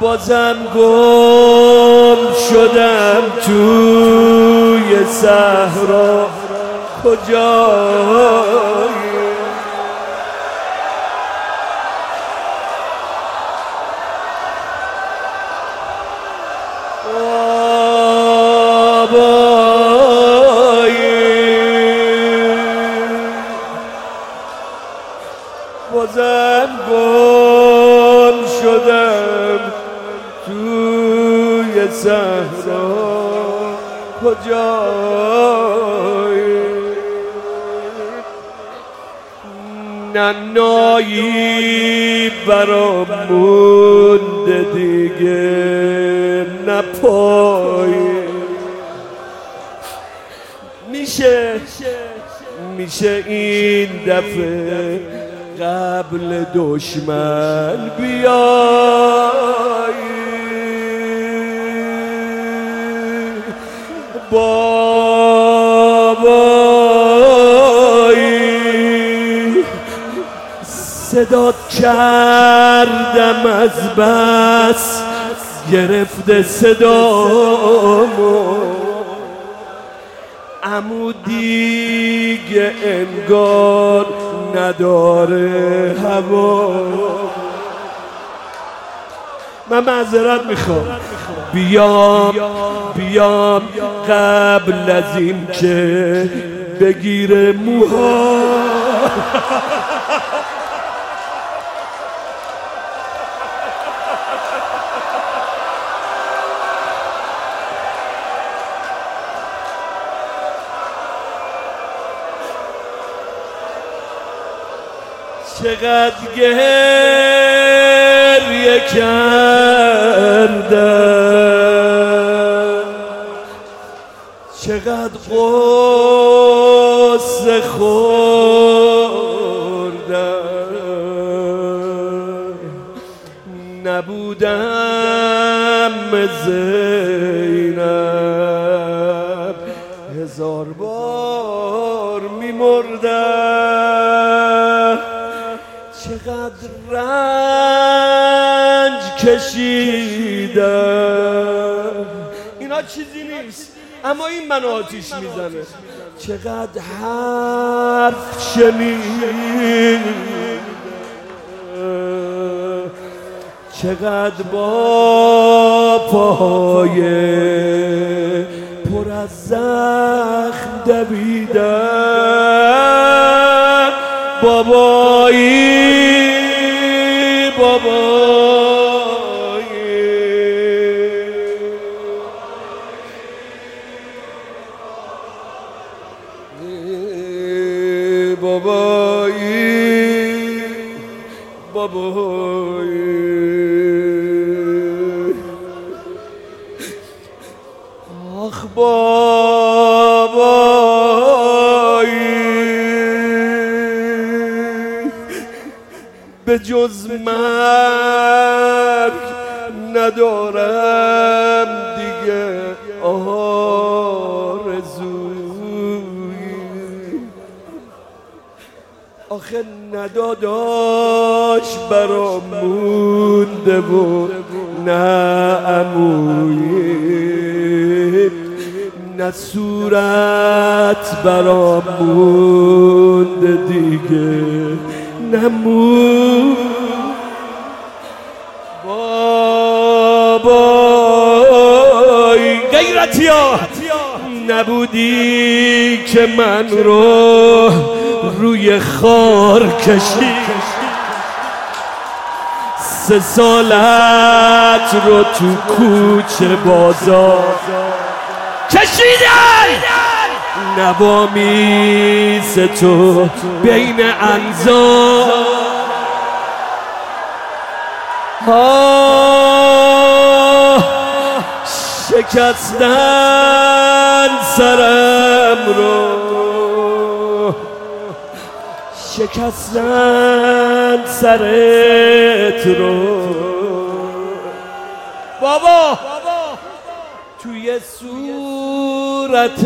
بازم گم شدم توی صحرا، کجایی؟ بازم گم شدم توی صحرا، کجایی؟ نه نایی برام مونده دیگه، نه پایی. میشه این دفعه قبل دشمن بیایی؟ بابایی صدات کردم از بس گرفته صدامو، عمو دیگه انگار نداره هوا. من معذرت میخوام، بیام قبل از این که بگیره موها. چقدر گریه کردم، چقدر غصه خوردم، نبودم زینب، هزار بار میمردم. چقدر رنج کشیدم، اینا چیزی نیست اما این منو آتیش میزنه. چقدر حرف شنیدم، چقدر با پاهای پر از زخم دویدم. بابایی آخ بابایی، به جز مرگ ندارم دیگه آرزویی. آخه نداداش برام مونده و نه عمویی، نه صورت برام مونده دیگه، نه موی. بابای غیرتیا نبودی که من رو روی خار کشید، 3 سالت رو تو کوچه بازار کشیدن، نوامیس تو بین انزار. شکستن سرم رو، شکستن سرت رو بابا، توی صورت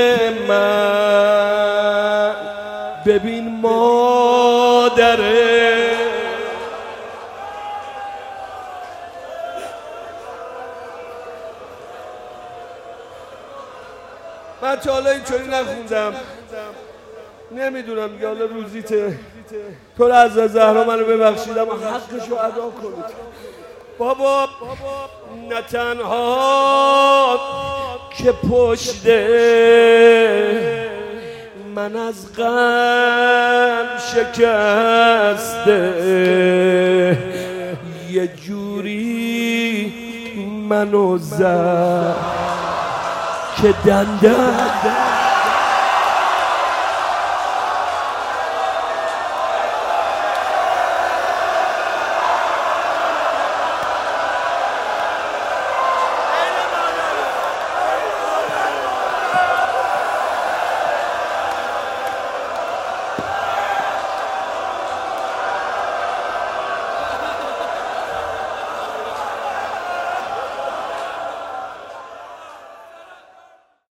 من ببین مادره، من تا حالا اینطوری نخوندم، نمیدونم دیگه، حالا روزیته. تو از زهرا منو ببخشید اما حقشو ادا کنید. بابا نه تنها که پشته من از غم شکسته، یه جوری منو زد که دندان